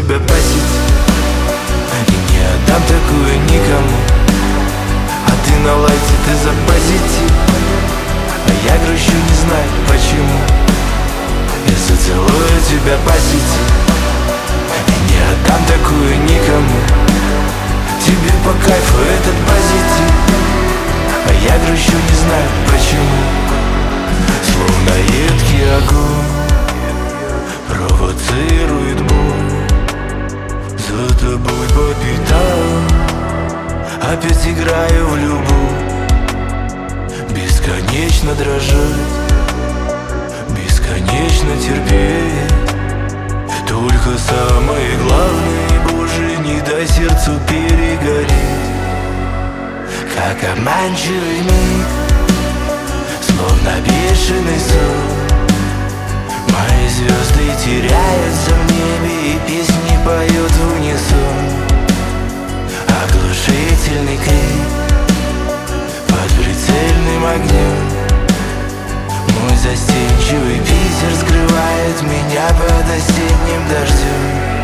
тебя по сети и не отдам такую никому. А ты на лайте, ты за позитив, а я грущу, не знаю почему. Я зацелую тебя по сети и не отдам такую никому. Тебе по кайфу этот позитив, а я грущу, не знаю почему. Словно едкий огонь провоцирует боль. За тобой по пятам опять играю в любовь. Бесконечно дрожать, бесконечно терпеть. Только самое главное, Боже, не дай сердцу перегореть. Как обманчивый миг, словно бешеный сон, мои звезды теряются в небе, и песни поют в унисон. Оглушительный крик под прицельным огнем. Мой застенчивый Питер скрывает меня под осенним дождем.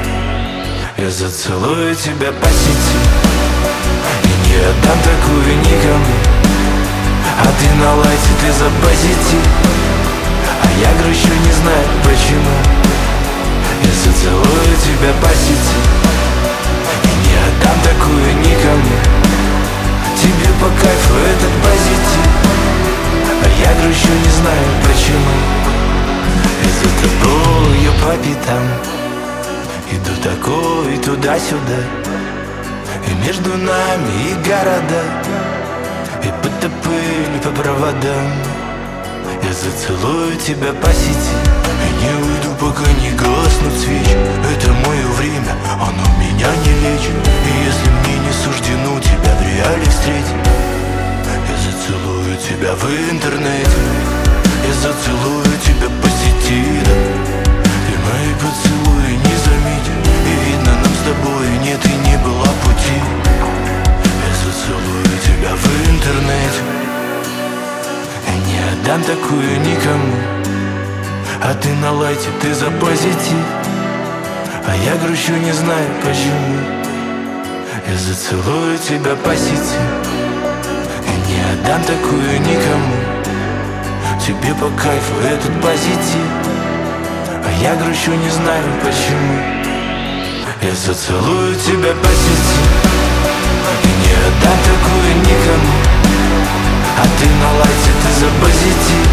Я зацелую тебя по сети и не отдам такую никому. А ты на лайте, ты за позитив, а я грущу, не знаю почему. Я зацелую тебя по сети и не отдам такую никому. Тебе по кайфу этот позитив, а я грущу, не знаю почему. Я за тобою по пятам иду такой туда-сюда, и между нами и города, и потопыль по проводам. Я зацелую тебя по сети и не уйду, пока не гаснут свечи. Это мое время, оно меня не лечит, и если мне не суждено тебя в реале встретить, я зацелую тебя в интернете. Я зацелую тебя по сети, да. Ты мои поцелуи не заметил, и видно, нам с тобой нет и не было пути. Я зацелую тебя в интернете и не отдам такую никому. А ты на лайте, ты за позитив, а я грущу, не знаю почему. Я зацелую тебя по сети и не отдам такую никому. Тебе по кайфу этот позитив, а я грущу, не знаю почему. Я зацелую тебя по сети и не отдам такую никому. А ты на лайте, ты за позитив,